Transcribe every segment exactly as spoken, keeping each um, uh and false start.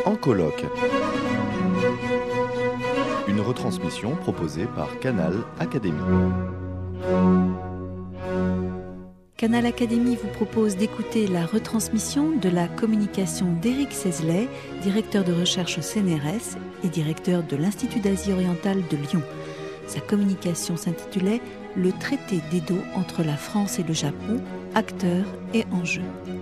En colloque. Une retransmission proposée par Canal Académie. Canal Académie vous propose d'écouter la retransmission de la communication d'Éric Sesley, directeur de recherche au C N R S et directeur de l'Institut d'Asie orientale de Lyon. Sa communication s'intitulait « Le traité d'Edo entre la France et le Japon, acteurs et enjeux ».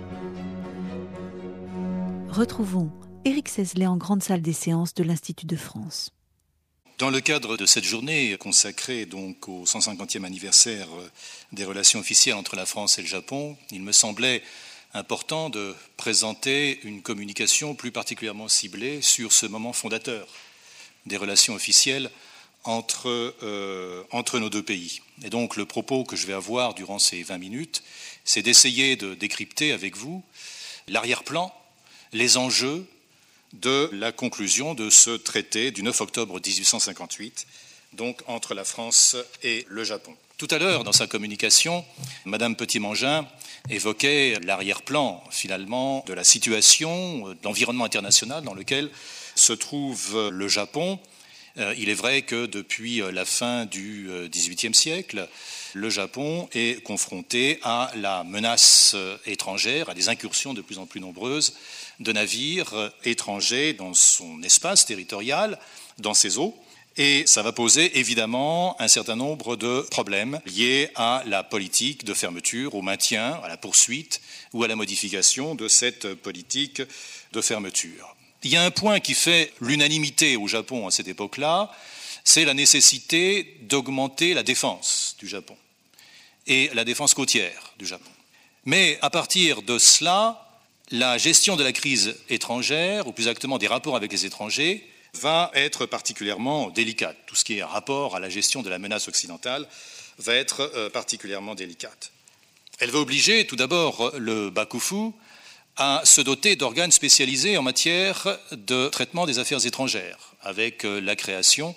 Retrouvons Éric Sesley en grande salle des séances de l'Institut de France. Dans le cadre de cette journée consacrée donc au cent cinquantième anniversaire des relations officielles entre la France et le Japon, il me semblait important de présenter une communication plus particulièrement ciblée sur ce moment fondateur des relations officielles entre, euh, entre nos deux pays. Et donc le propos que je vais avoir durant ces vingt minutes, c'est d'essayer de décrypter avec vous l'arrière-plan, les enjeux de la conclusion de ce traité du neuf octobre mille huit cent cinquante-huit, donc entre la France et le Japon. Tout à l'heure, dans sa communication, Madame Petit-Mangin évoquait l'arrière-plan, finalement, de la situation, de l'environnement international dans lequel se trouve le Japon. Il est vrai que depuis la fin du dix-huitième siècle, le Japon est confronté à la menace étrangère, à des incursions de plus en plus nombreuses de navires étrangers dans son espace territorial, dans ses eaux. Et ça va poser évidemment un certain nombre de problèmes liés à la politique de fermeture, au maintien, à la poursuite ou à la modification de cette politique de fermeture. Il y a un point qui fait l'unanimité au Japon à cette époque-là, c'est la nécessité d'augmenter la défense du Japon et la défense côtière du Japon. Mais à partir de cela, la gestion de la crise étrangère, ou plus exactement des rapports avec les étrangers, va être particulièrement délicate. Tout ce qui est rapport à la gestion de la menace occidentale va être particulièrement délicate. Elle va obliger tout d'abord le Bakufu à se doter d'organes spécialisés en matière de traitement des affaires étrangères, avec la création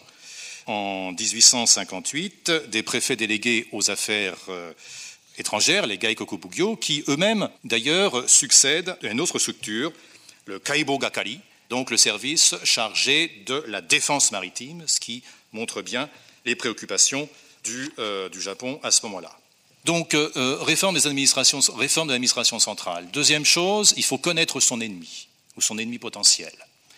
en dix-huit cent cinquante-huit des préfets délégués aux affaires étrangères, les Gaikokubugyo, qui eux-mêmes d'ailleurs succèdent à une autre structure, le Kaibo Gakari, donc le service chargé de la défense maritime, ce qui montre bien les préoccupations du, euh, du Japon à ce moment-là. Donc, euh, réforme des administrations, réforme de l'administration centrale. Deuxième chose, il faut connaître son ennemi, ou son ennemi potentiel.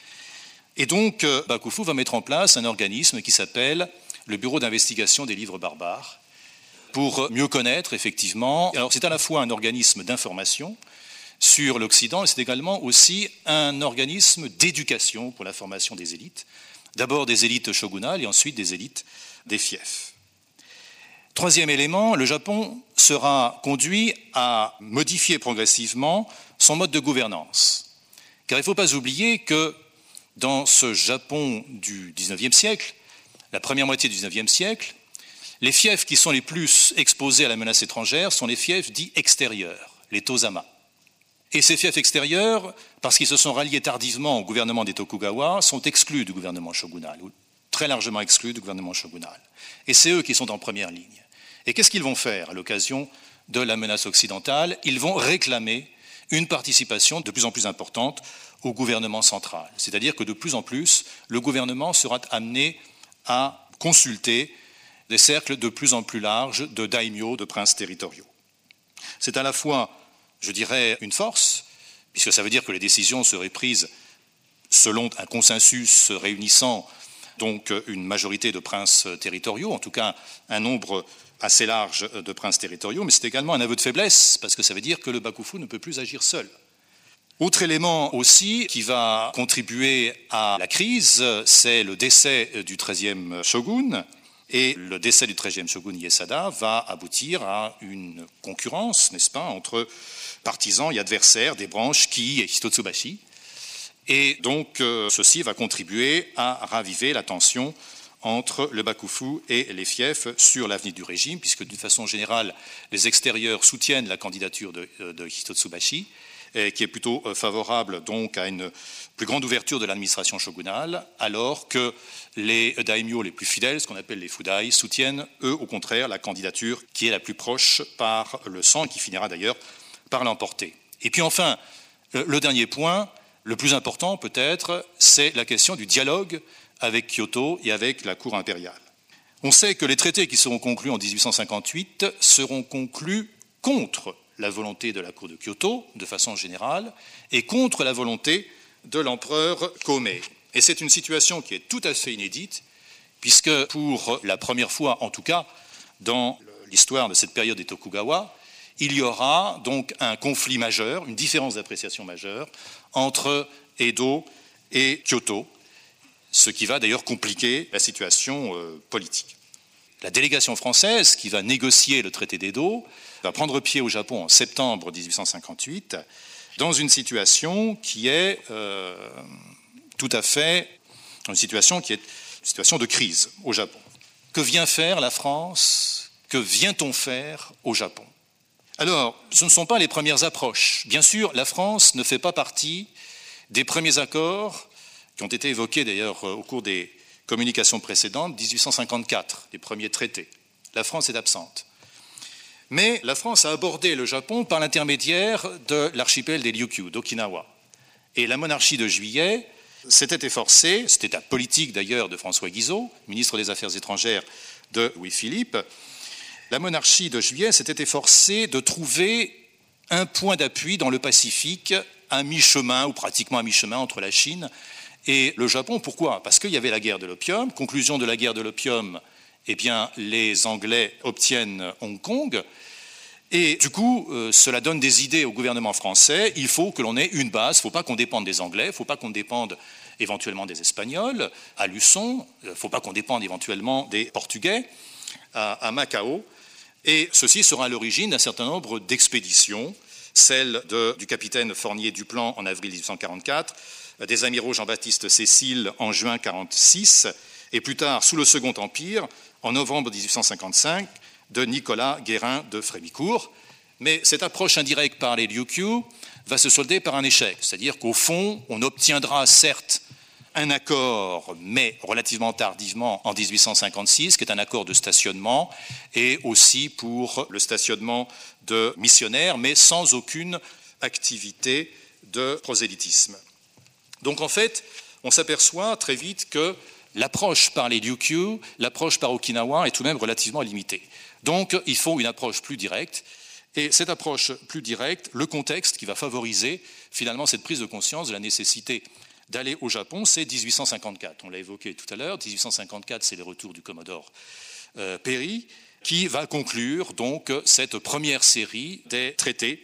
Et donc, euh, Bakufu va mettre en place un organisme qui s'appelle le Bureau d'investigation des livres barbares, pour mieux connaître, effectivement. Alors, c'est à la fois un organisme d'information sur l'Occident, et c'est également aussi un organisme d'éducation pour la formation des élites. D'abord des élites shogunales et ensuite des élites des fiefs. Troisième élément, le Japon sera conduit à modifier progressivement son mode de gouvernance. Car il ne faut pas oublier que dans ce Japon du dix-neuvième siècle, la première moitié du dix-neuvième siècle, les fiefs qui sont les plus exposés à la menace étrangère sont les fiefs dits extérieurs, les Tozama. Et ces fiefs extérieurs, parce qu'ils se sont ralliés tardivement au gouvernement des Tokugawa, sont exclus du gouvernement shogunal, ou très largement exclus du gouvernement shogunal. Et c'est eux qui sont en première ligne. Et qu'est-ce qu'ils vont faire à l'occasion de la menace occidentale? Ils vont réclamer une participation de plus en plus importante au gouvernement central. C'est-à-dire que de plus en plus, le gouvernement sera amené à consulter des cercles de plus en plus larges de daimyo, de princes territoriaux. C'est à la fois, je dirais, une force, puisque ça veut dire que les décisions seraient prises selon un consensus réunissant donc une majorité de princes territoriaux, en tout cas un nombre assez large de princes territoriaux, mais c'est également un aveu de faiblesse, parce que ça veut dire que le Bakufu ne peut plus agir seul. Autre élément aussi qui va contribuer à la crise, c'est le décès du treizième shogun, et le décès du treizième shogun Iesada va aboutir à une concurrence, n'est-ce pas, entre partisans et adversaires des branches Ki et Hitotsubashi. Et donc, euh, ceci va contribuer à raviver la tension entre le Bakufu et les fiefs sur l'avenir du régime, puisque d'une façon générale, les extérieurs soutiennent la candidature de, de Hitotsubashi, et qui est plutôt favorable donc à une plus grande ouverture de l'administration shogunale, alors que les daimyo les plus fidèles, ce qu'on appelle les fudai, soutiennent, eux, au contraire, la candidature qui est la plus proche par le sang, qui finira d'ailleurs par l'emporter. Et puis enfin, le dernier point, Le plus important, peut-être, c'est la question du dialogue avec Kyoto et avec la cour impériale. On sait que les traités qui seront conclus en dix-huit cent cinquante-huit seront conclus contre la volonté de la cour de Kyoto, de façon générale, et contre la volonté de l'empereur Komei. Et c'est une situation qui est tout à fait inédite, puisque pour la première fois, en tout cas, dans l'histoire de cette période des Tokugawa, il y aura donc un conflit majeur, une différence d'appréciation majeure entre Edo et Kyoto, ce qui va d'ailleurs compliquer la situation euh, politique. La délégation française qui va négocier le traité d'Edo va prendre pied au Japon en septembre dix-huit cent cinquante-huit dans une situation qui est euh, tout à fait une situation qui est une situation de crise au Japon. Que vient faire la France? Que vient-on faire au Japon? Alors, ce ne sont pas les premières approches. Bien sûr, la France ne fait pas partie des premiers accords qui ont été évoqués d'ailleurs au cours des communications précédentes, dix-huit cent cinquante-quatre, les premiers traités. La France est absente. Mais la France a abordé le Japon par l'intermédiaire de l'archipel des Ryukyu, d'Okinawa. Et la monarchie de Juillet s'était efforcée, c'était la politique d'ailleurs de François Guizot, ministre des Affaires étrangères de Louis-Philippe, la monarchie de Juillet s'était efforcée de trouver un point d'appui dans le Pacifique, à mi-chemin ou pratiquement à mi-chemin entre la Chine et le Japon. Pourquoi? Parce qu'il y avait la guerre de l'opium. Conclusion de la guerre de l'opium, eh bien, les Anglais obtiennent Hong Kong. Et du coup, euh, cela donne des idées au gouvernement français. Il faut que l'on ait une base. Il ne faut pas qu'on dépende des Anglais. Il ne faut pas qu'on dépende éventuellement des Espagnols à Luçon. Il ne faut pas qu'on dépende éventuellement des Portugais à, à Macao. Et ceci sera à l'origine d'un certain nombre d'expéditions, celle de, du capitaine Fournier-Duplan en avril dix-huit cent quarante-quatre, des amiraux Jean-Baptiste Cécile en juin mille neuf cent quarante-six, et plus tard, sous le Second Empire, en novembre dix-huit cent cinquante-cinq, de Nicolas Guérin de Frémicourt. Mais cette approche indirecte par les Ryukyu va se solder par un échec, c'est-à-dire qu'au fond, on obtiendra certes un accord, mais relativement tardivement, en dix-huit cent cinquante-six, qui est un accord de stationnement, et aussi pour le stationnement de missionnaires, mais sans aucune activité de prosélytisme. Donc en fait, on s'aperçoit très vite que l'approche par les Ryukyu, l'approche par Okinawa est tout de même relativement limitée. Donc il faut une approche plus directe, et cette approche plus directe, le contexte qui va favoriser finalement cette prise de conscience de la nécessité d'aller au Japon, c'est dix-huit cent cinquante-quatre. On l'a évoqué tout à l'heure, dix-huit cent cinquante-quatre, c'est le retour du commodore euh, Perry, qui va conclure donc cette première série des traités.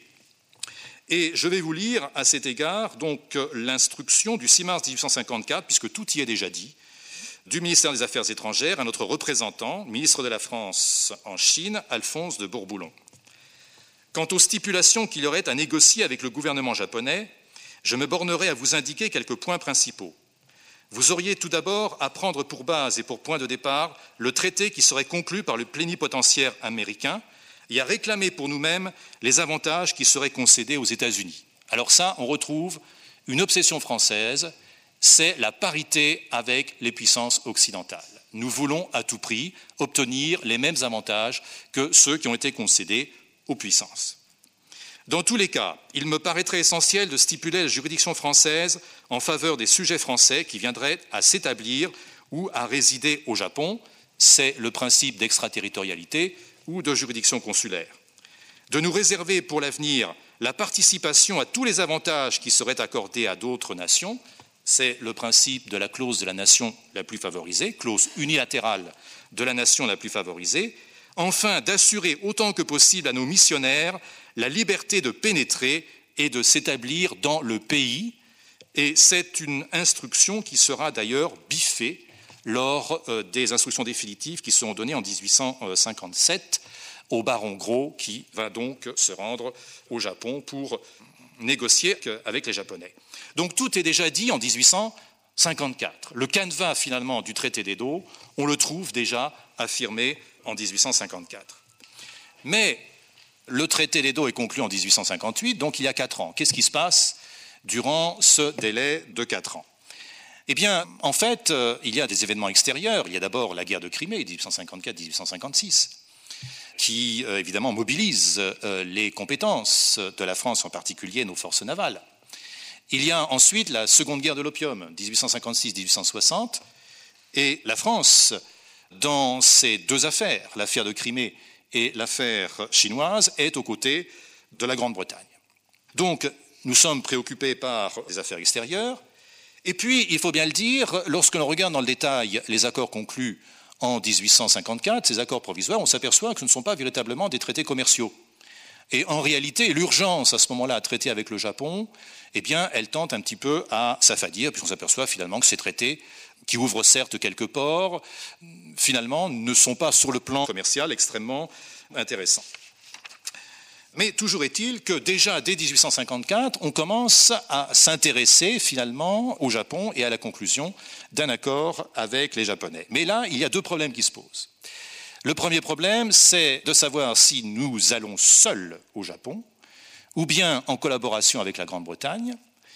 Et je vais vous lire à cet égard donc l'instruction du six mars dix-huit cent cinquante-quatre, puisque tout y est déjà dit, du ministère des Affaires étrangères à notre représentant, ministre de la France en Chine, Alphonse de Bourboulon. Quant aux stipulations qu'il y aurait à négocier avec le gouvernement japonais, je me bornerai à vous indiquer quelques points principaux. Vous auriez tout d'abord à prendre pour base et pour point de départ le traité qui serait conclu par le plénipotentiaire américain et à réclamer pour nous-mêmes les avantages qui seraient concédés aux États-Unis. Alors ça, on retrouve une obsession française, c'est la parité avec les puissances occidentales. Nous voulons à tout prix obtenir les mêmes avantages que ceux qui ont été concédés aux puissances. Dans tous les cas, il me paraîtrait essentiel de stipuler la juridiction française en faveur des sujets français qui viendraient à s'établir ou à résider au Japon. C'est le principe d'extraterritorialité ou de juridiction consulaire. De nous réserver pour l'avenir la participation à tous les avantages qui seraient accordés à d'autres nations. C'est le principe de la clause de la nation la plus favorisée, clause unilatérale de la nation la plus favorisée. Enfin, d'assurer autant que possible à nos missionnaires la liberté de pénétrer et de s'établir dans le pays. Et c'est une instruction qui sera d'ailleurs biffée lors des instructions définitives qui seront données en dix-huit cent cinquante-sept au baron Gros, qui va donc se rendre au Japon pour négocier avec les Japonais. Donc tout est déjà dit en dix-huit cent cinquante-quatre. Le canevas finalement du traité d'Edo, on le trouve déjà affirmé en dix-huit cent cinquante-quatre. Mais le traité d'Edo est conclu en dix-huit cent cinquante-huit, donc il y a quatre ans. Qu'est-ce qui se passe durant ce délai de quatre ans? Eh bien, en fait, euh, il y a des événements extérieurs. Il y a d'abord la guerre de Crimée, dix-huit cent cinquante-quatre à dix-huit cent cinquante-six, qui euh, évidemment mobilise euh, les compétences de la France, en particulier nos forces navales. Il y a ensuite la Seconde Guerre de l'opium, dix-huit cent cinquante-six dix-huit cent soixante, et la France, dans ces deux affaires, l'affaire de Crimée et l'affaire chinoise, est aux côtés de la Grande-Bretagne. Donc, nous sommes préoccupés par les affaires extérieures. Et puis, il faut bien le dire, lorsque l'on regarde dans le détail les accords conclus en dix-huit cent cinquante-quatre, ces accords provisoires, on s'aperçoit que ce ne sont pas véritablement des traités commerciaux. Et en réalité, l'urgence à ce moment-là à traiter avec le Japon, eh bien, elle tente un petit peu à s'affadir, puisqu'on s'aperçoit finalement que ces traités, qui ouvrent certes quelques ports, finalement ne sont pas sur le plan commercial extrêmement intéressants. Mais toujours est-il que déjà dès dix-huit cent cinquante-quatre, on commence à s'intéresser finalement au Japon et à la conclusion d'un accord avec les Japonais. Mais là, il y a deux problèmes qui se posent. Le premier problème, c'est de savoir si nous allons seuls au Japon ou bien en collaboration avec la Grande-Bretagne.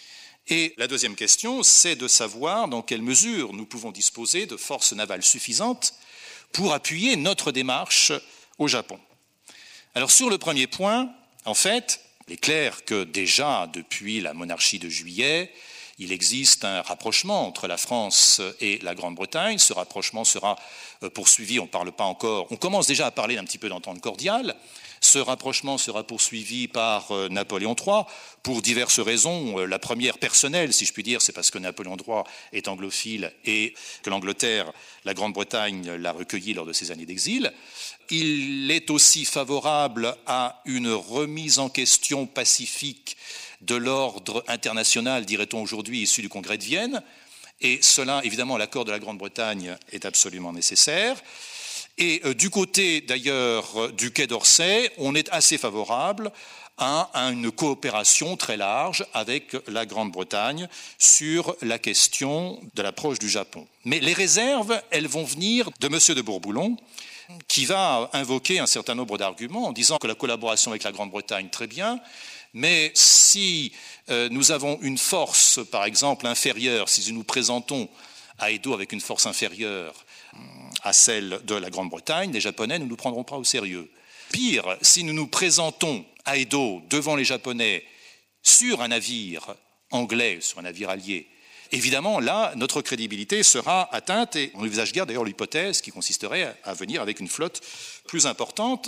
Et la deuxième question, c'est de savoir dans quelle mesure nous pouvons disposer de forces navales suffisantes pour appuyer notre démarche au Japon. Alors sur le premier point, en fait, il est clair que déjà depuis la monarchie de Juillet, il existe un rapprochement entre la France et la Grande-Bretagne. Ce rapprochement sera poursuivi, on ne parle pas encore, on commence déjà à parler d'un petit peu d'entente cordiale. Ce rapprochement sera poursuivi par Napoléon trois pour diverses raisons. La première, personnelle, si je puis dire, c'est parce que Napoléon trois est anglophile et que l'Angleterre, la Grande-Bretagne, l'a recueilli lors de ses années d'exil. Il est aussi favorable à une remise en question pacifique de l'ordre international, dirait-on aujourd'hui, issu du Congrès de Vienne. Et cela, évidemment, l'accord de la Grande-Bretagne est absolument nécessaire. Et euh, du côté, d'ailleurs, du Quai d'Orsay, on est assez favorable à, à une coopération très large avec la Grande-Bretagne sur la question de l'approche du Japon. Mais les réserves, elles vont venir de M. de Bourboulon, qui va invoquer un certain nombre d'arguments en disant que la collaboration avec la Grande-Bretagne, très bien, mais si euh, nous avons une force, par exemple, inférieure, si nous nous présentons à Edo avec une force inférieure à celle de la Grande-Bretagne, les Japonais ne nous prendront pas au sérieux. Pire, si nous nous présentons à Edo devant les Japonais sur un navire anglais, sur un navire allié, évidemment, là, notre crédibilité sera atteinte et on envisage guère d'ailleurs l'hypothèse qui consisterait à venir avec une flotte plus importante.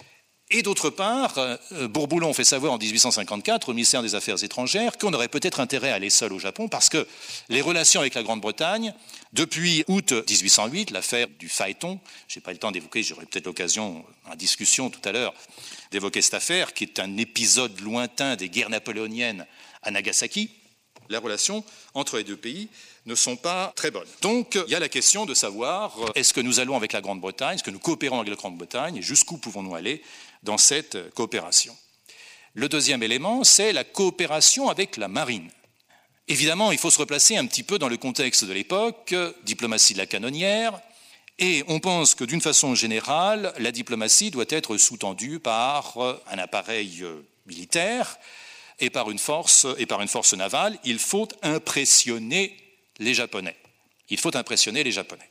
Et d'autre part, Bourboulon fait savoir en dix-huit cent cinquante-quatre au ministère des Affaires étrangères qu'on aurait peut-être intérêt à aller seul au Japon parce que les relations avec la Grande-Bretagne, depuis août dix-huit cent huit, l'affaire du phaéton, je n'ai pas eu le temps d'évoquer, j'aurai peut-être l'occasion en discussion tout à l'heure d'évoquer cette affaire qui est un épisode lointain des guerres napoléoniennes à Nagasaki, les relations entre les deux pays ne sont pas très bonnes. Donc, il y a la question de savoir est-ce que nous allons avec la Grande-Bretagne, est-ce que nous coopérons avec la Grande-Bretagne et jusqu'où pouvons-nous aller dans cette coopération. Le deuxième élément, c'est la coopération avec la marine. Évidemment, il faut se replacer un petit peu dans le contexte de l'époque, diplomatie de la canonnière, et on pense que d'une façon générale, la diplomatie doit être sous-tendue par un appareil militaire et par une force, et par une force navale. Il faut impressionner les Japonais. Il faut impressionner les Japonais.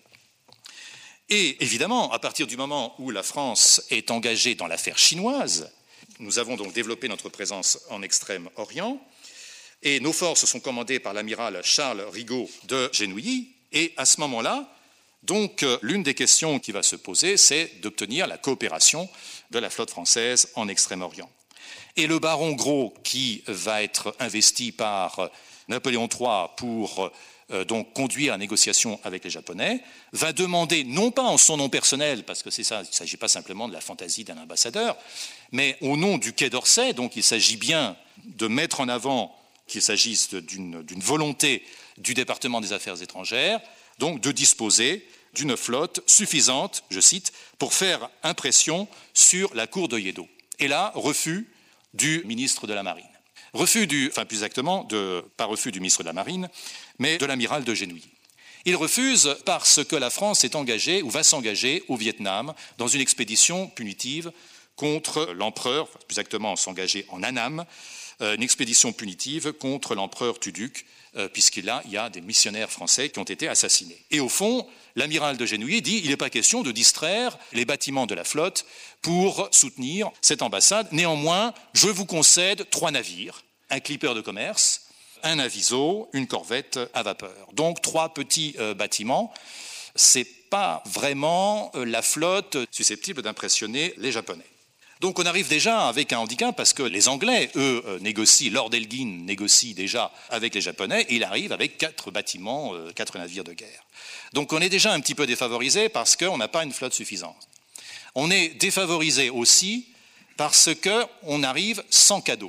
Et évidemment, à partir du moment où la France est engagée dans l'affaire chinoise, nous avons donc développé notre présence en Extrême-Orient, et nos forces sont commandées par l'amiral Charles Rigaud de Genouilly, et à ce moment-là, donc, l'une des questions qui va se poser, c'est d'obtenir la coopération de la flotte française en Extrême-Orient. Et le baron Gros, qui va être investi par Napoléon trois pour euh, donc conduire la négociation avec les Japonais, va demander, non pas en son nom personnel, parce que c'est ça, il ne s'agit pas simplement de la fantaisie d'un ambassadeur, mais au nom du Quai d'Orsay, donc il s'agit bien de mettre en avant qu'il s'agisse d'une, d'une volonté du département des Affaires étrangères, donc de disposer d'une flotte suffisante, je cite, pour faire impression sur la cour de Yedo. Et là, refus du ministre de la Marine. Refus du, enfin plus exactement, de, pas refus du ministre de la Marine, mais de l'amiral de Genouilly. Il refuse parce que la France est engagée ou va s'engager au Vietnam dans une expédition punitive contre l'empereur, enfin, plus exactement s'engager en Annam, euh, une expédition punitive contre l'empereur Tuduc, euh, puisqu'il y, y a des missionnaires français qui ont été assassinés. Et au fond, l'amiral de Genouilly dit il n'est pas question de distraire les bâtiments de la flotte pour soutenir cette ambassade. Néanmoins, je vous concède trois navires, un clipper de commerce, un aviso, une corvette à vapeur. Donc trois petits euh, bâtiments. C'est pas vraiment euh, la flotte susceptible d'impressionner les Japonais. Donc on arrive déjà avec un handicap parce que les Anglais, eux, euh, négocient, Lord Elgin négocie déjà avec les Japonais et il arrive avec quatre bâtiments, euh, quatre navires de guerre. Donc on est déjà un petit peu défavorisé parce qu'on n'a pas une flotte suffisante. On est défavorisé aussi parce qu'on arrive sans cadeaux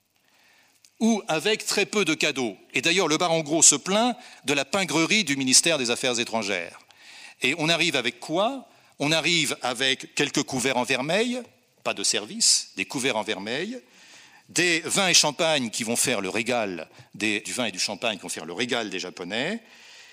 ou avec très peu de cadeaux. Et d'ailleurs, le baron Gros se plaint de la pingrerie du ministère des Affaires étrangères. Et on arrive avec quoi? On arrive avec quelques couverts en vermeil, pas de service, des couverts en vermeil, des vins et champagnes qui vont faire le régal, des, du vin et du champagne qui vont faire le régal des Japonais,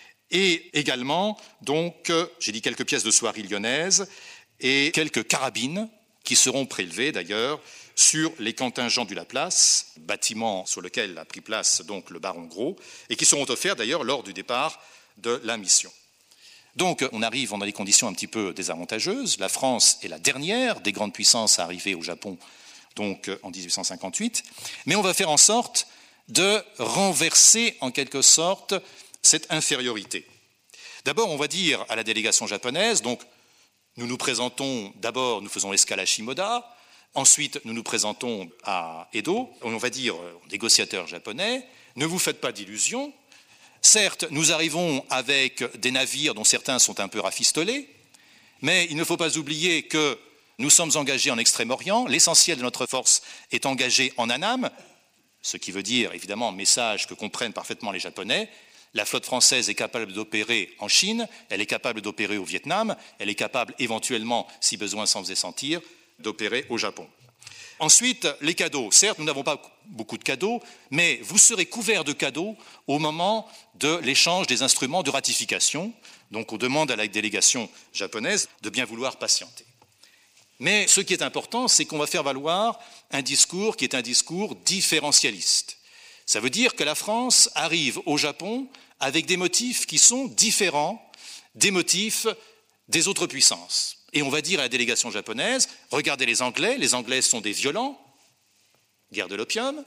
et également, donc, j'ai dit quelques pièces de soierie lyonnaise et quelques carabines qui seront prélevées d'ailleurs sur les contingents du Laplace, bâtiment sur lequel a pris place donc le baron Gros, et qui seront offerts d'ailleurs lors du départ de la mission. Donc on arrive, on a des conditions un petit peu désavantageuses. La France est la dernière des grandes puissances à arriver au Japon, donc en dix-huit cent cinquante-huit, mais on va faire en sorte de renverser en quelque sorte cette infériorité. D'abord, on va dire à la délégation japonaise, donc nous nous présentons, d'abord nous faisons escale à Shimoda, ensuite nous nous présentons à Edo, on va dire aux négociateurs japonais, ne vous faites pas d'illusions. Certes, nous arrivons avec des navires dont certains sont un peu rafistolés, mais il ne faut pas oublier que nous sommes engagés en Extrême-Orient, l'essentiel de notre force est engagé en Annam, ce qui veut dire, évidemment, message que comprennent parfaitement les Japonais. La flotte française est capable d'opérer en Chine, elle est capable d'opérer au Vietnam, elle est capable éventuellement, si besoin s'en faisait sentir, d'opérer au Japon. Ensuite, les cadeaux. Certes, nous n'avons pas beaucoup de cadeaux, mais vous serez couverts de cadeaux au moment de l'échange des instruments de ratification. Donc, on demande à la délégation japonaise de bien vouloir patienter. Mais ce qui est important, c'est qu'on va faire valoir un discours qui est un discours différentialiste. Ça veut dire que la France arrive au Japon avec des motifs qui sont différents des motifs des autres puissances. Et on va dire à la délégation japonaise, regardez les Anglais, les Anglais sont des violents, guerre de l'opium,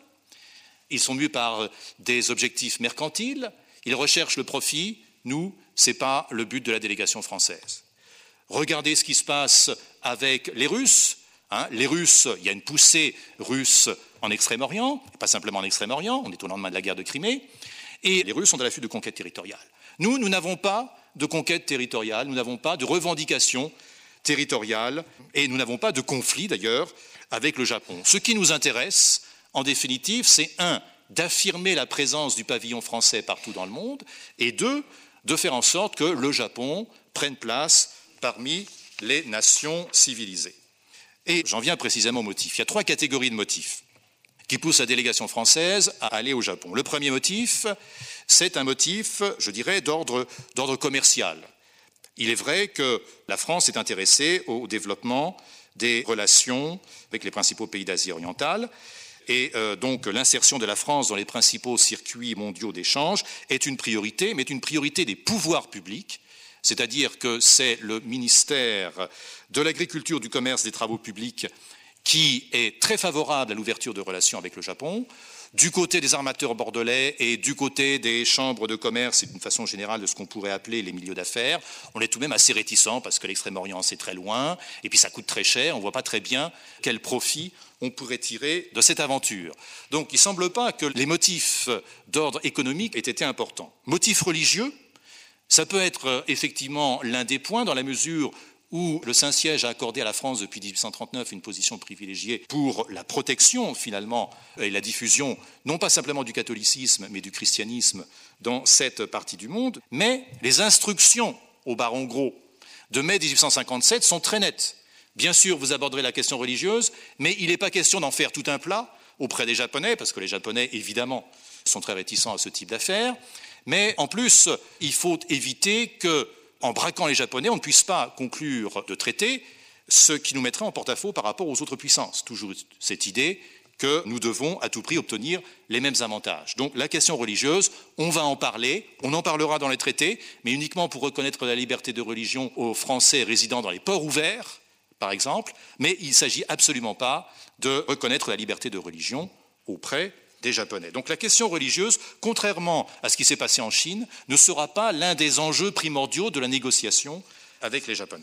ils sont mus par des objectifs mercantiles, ils recherchent le profit, nous, ce n'est pas le but de la délégation française. Regardez ce qui se passe avec les Russes. Hein, les Russes, il y a une poussée russe en Extrême-Orient, pas simplement en Extrême-Orient, on est au lendemain de la guerre de Crimée, et les Russes sont à l'affût de conquêtes territoriales. Nous, nous n'avons pas de conquête territoriale, nous n'avons pas de revendication territoriale, et nous n'avons pas de conflit d'ailleurs avec le Japon. Ce qui nous intéresse, en définitive, c'est un, d'affirmer la présence du pavillon français partout dans le monde, et deux, de faire en sorte que le Japon prenne place parmi les nations civilisées. Et j'en viens précisément aux motifs. Il y a trois catégories de motifs qui poussent la délégation française à aller au Japon. Le premier motif, c'est un motif, je dirais, d'ordre, d'ordre commercial. Il est vrai que la France est intéressée au développement des relations avec les principaux pays d'Asie orientale, et euh, donc l'insertion de la France dans les principaux circuits mondiaux d'échange est une priorité, mais est une priorité des pouvoirs publics, c'est-à-dire que c'est le ministère de l'Agriculture, du Commerce, des Travaux publics qui est très favorable à l'ouverture de relations avec le Japon, du côté des armateurs bordelais et du côté des chambres de commerce et d'une façon générale de ce qu'on pourrait appeler les milieux d'affaires, on est tout de même assez réticents parce que l'Extrême-Orient c'est très loin et puis ça coûte très cher, on ne voit pas très bien quel profit on pourrait tirer de cette aventure. Donc il ne semble pas que les motifs d'ordre économique aient été importants. Motifs religieux, ça peut être effectivement l'un des points dans la mesure où le Saint-Siège a accordé à la France depuis dix-huit cent trente-neuf une position privilégiée pour la protection finalement et la diffusion non pas simplement du catholicisme mais du christianisme dans cette partie du monde. Mais les instructions au baron Gros de mai dix-huit cent cinquante-sept sont très nettes. Bien sûr, vous aborderez la question religieuse, mais il n'est pas question d'en faire tout un plat auprès des Japonais, parce que les Japonais, évidemment, sont très réticents à ce type d'affaires. Mais en plus, il faut éviter que, en braquant les Japonais, on ne puisse pas conclure de traité, ce qui nous mettrait en porte-à-faux par rapport aux autres puissances. Toujours cette idée que nous devons à tout prix obtenir les mêmes avantages. Donc la question religieuse, on va en parler, on en parlera dans les traités, mais uniquement pour reconnaître la liberté de religion aux Français résidant dans les ports ouverts, par exemple, mais il ne s'agit absolument pas de reconnaître la liberté de religion auprès des Japonais. Donc la question religieuse, contrairement à ce qui s'est passé en Chine, ne sera pas l'un des enjeux primordiaux de la négociation avec les Japonais.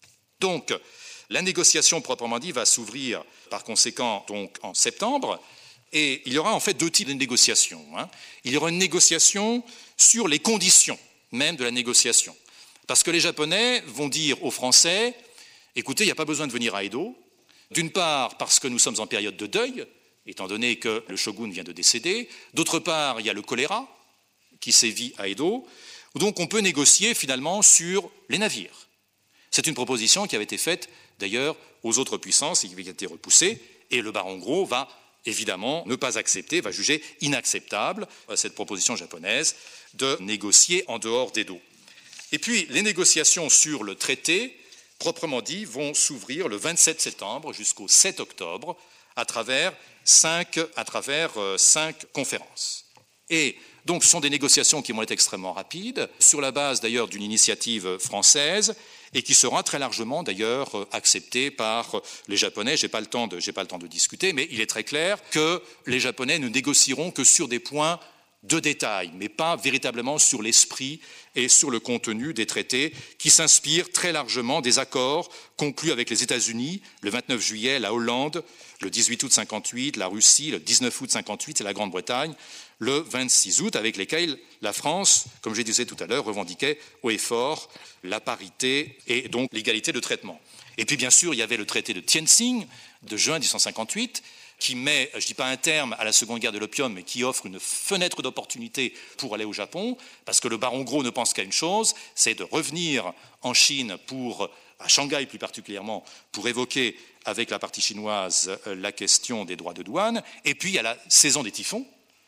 Donc, la négociation proprement dit va s'ouvrir par conséquent donc en septembre, et il y aura en fait deux types de négociations. Hein. Il y aura une négociation sur les conditions même de la négociation. Parce que les Japonais vont dire aux Français, écoutez, il n'y a pas besoin de venir à Edo, d'une part parce que nous sommes en période de deuil, étant donné que le shogun vient de décéder, d'autre part il y a le choléra qui sévit à Edo, donc on peut négocier finalement sur les navires. C'est une proposition qui avait été faite d'ailleurs aux autres puissances et qui avait été repoussée, et le baron Gros va évidemment ne pas accepter, va juger inacceptable cette proposition japonaise de négocier en dehors d'Edo. Et puis les négociations sur le traité, proprement dit, vont s'ouvrir le vingt-sept septembre jusqu'au sept octobre à travers cinq, à travers, euh, cinq conférences. Et donc ce sont des négociations qui vont être extrêmement rapides, sur la base d'ailleurs d'une initiative française, et qui sera très largement d'ailleurs acceptée par les Japonais. Je n'ai pas le temps de, j'ai pas le temps de discuter, mais il est très clair que les Japonais ne négocieront que sur des points de détail, mais pas véritablement sur l'esprit et sur le contenu des traités qui s'inspirent très largement des accords conclus avec les États-Unis le vingt-neuf juillet, la Hollande, le dix-huit août cinquante-huit, la Russie, le dix-neuf août cinquante-huit et la Grande-Bretagne, le vingt-six août, avec lesquels la France, comme je disais tout à l'heure, revendiquait haut et fort la parité et donc l'égalité de traitement. Et puis bien sûr, il y avait le traité de Tientsin de juin mille huit cent cinquante-huit, qui met, je ne dis pas un terme à la seconde guerre de l'opium, mais qui offre une fenêtre d'opportunité pour aller au Japon, parce que le baron Gros ne pense qu'à une chose, c'est de revenir en Chine, pour, à Shanghai plus particulièrement, pour évoquer avec la partie chinoise la question des droits de douane, et puis il y a la saison des typhons,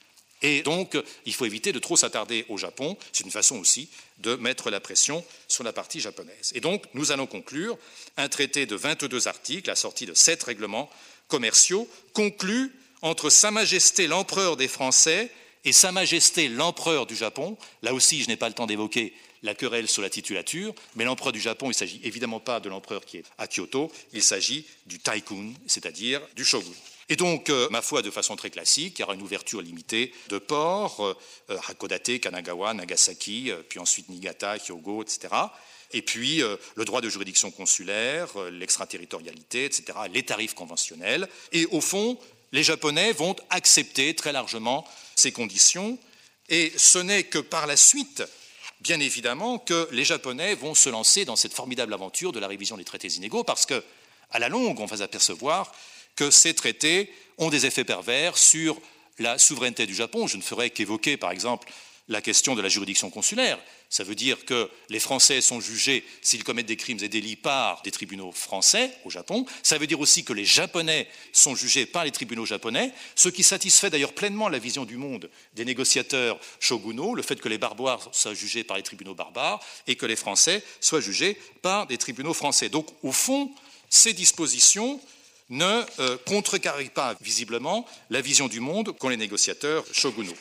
et donc il faut éviter de trop s'attarder au Japon, c'est une façon aussi de mettre la pression sur la partie japonaise. Et donc nous allons conclure un traité de vingt-deux articles, assorti de sept règlements commerciaux conclus entre Sa Majesté l'Empereur des Français et Sa Majesté l'Empereur du Japon. Là aussi, je n'ai pas le temps d'évoquer la querelle sur la titulature, mais l'Empereur du Japon, il ne s'agit évidemment pas de l'Empereur qui est à Kyoto, il s'agit du Taikun, c'est-à-dire du shogun. Et donc, euh, ma foi, de façon très classique, il y aura une ouverture limitée de ports, euh, Hakodate, Kanagawa, Nagasaki, euh, puis ensuite Niigata, Hyogo, et cetera. Et puis euh, le droit de juridiction consulaire, euh, l'extraterritorialité, et cetera, les tarifs conventionnels. Et au fond, les Japonais vont accepter très largement ces conditions. Et ce n'est que par la suite, bien évidemment, que les Japonais vont se lancer dans cette formidable aventure de la révision des traités inégaux, parce que, à la longue, on va apercevoir que ces traités ont des effets pervers sur la souveraineté du Japon. Je ne ferai qu'évoquer, par exemple, la question de la juridiction consulaire. Ça veut dire que les Français sont jugés, s'ils commettent des crimes et délits, par des tribunaux français au Japon. Ça veut dire aussi que les Japonais sont jugés par les tribunaux japonais, ce qui satisfait d'ailleurs pleinement la vision du monde des négociateurs shogunaux, le fait que les barbares soient jugés par les tribunaux barbares et que les Français soient jugés par des tribunaux français. Donc, au fond, ces dispositions ne euh, contrecarrent pas visiblement la vision du monde qu'ont les négociateurs shogunaux.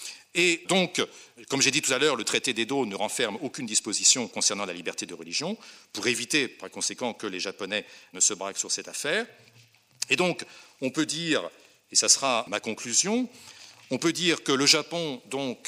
Et donc, comme j'ai dit tout à l'heure, le traité d'Edo ne renferme aucune disposition concernant la liberté de religion, pour éviter par conséquent que les Japonais ne se braquent sur cette affaire. Et donc, on peut dire, et ça sera ma conclusion, on peut dire que le Japon, donc,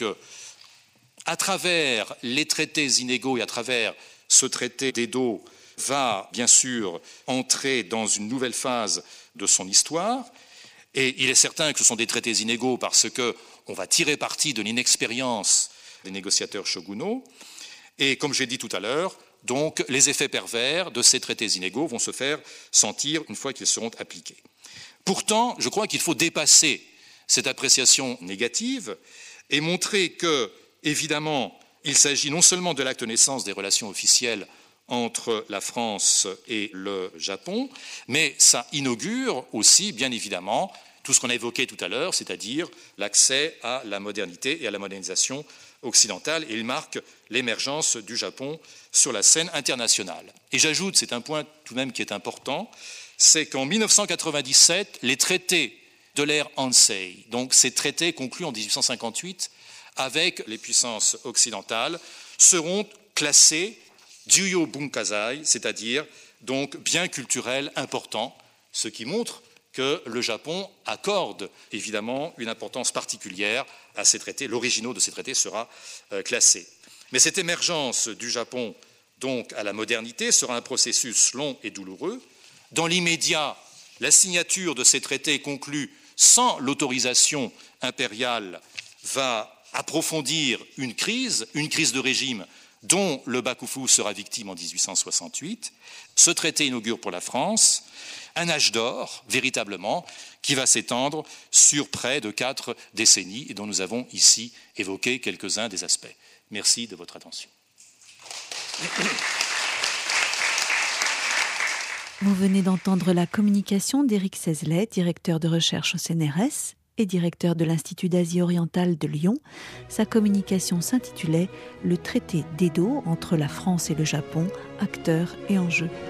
à travers les traités inégaux et à travers ce traité d'Edo, va bien sûr entrer dans une nouvelle phase de son histoire. Et il est certain que ce sont des traités inégaux parce qu'on va tirer parti de l'inexpérience des négociateurs shogunaux. Et comme j'ai dit tout à l'heure, donc les effets pervers de ces traités inégaux vont se faire sentir une fois qu'ils seront appliqués. Pourtant, je crois qu'il faut dépasser cette appréciation négative et montrer que, évidemment, il s'agit non seulement de l'acte de naissance des relations officielles entre la France et le Japon, mais ça inaugure aussi, bien évidemment, tout ce qu'on a évoqué tout à l'heure, c'est-à-dire l'accès à la modernité et à la modernisation occidentale, et il marque l'émergence du Japon sur la scène internationale. Et j'ajoute, c'est un point tout de même qui est important, c'est qu'en mille neuf cent quatre-vingt-dix-sept, les traités de l'ère Hansei, donc ces traités conclus en dix-huit cent cinquante-huit avec les puissances occidentales, seront classés Juyo Bunkazai, c'est-à-dire donc biens culturels importants, ce qui montre que le Japon accorde évidemment une importance particulière à ces traités. L'originaux de ces traités sera euh, classé. Mais cette émergence du Japon donc à la modernité sera un processus long et douloureux. Dans l'immédiat, la signature de ces traités conclus sans l'autorisation impériale va approfondir une crise, une crise de régime dont le Bakufu sera victime en dix-huit cent soixante-huit. Ce traité inaugure pour la France un âge d'or, véritablement, qui va s'étendre sur près de quatre décennies et dont nous avons ici évoqué quelques-uns des aspects. Merci de votre attention. Vous venez d'entendre la communication d'Éric Sesley, directeur de recherche au C N R S et directeur de l'Institut d'Asie orientale de Lyon. Sa communication s'intitulait « Le traité d'Edo entre la France et le Japon, acteurs et enjeux ».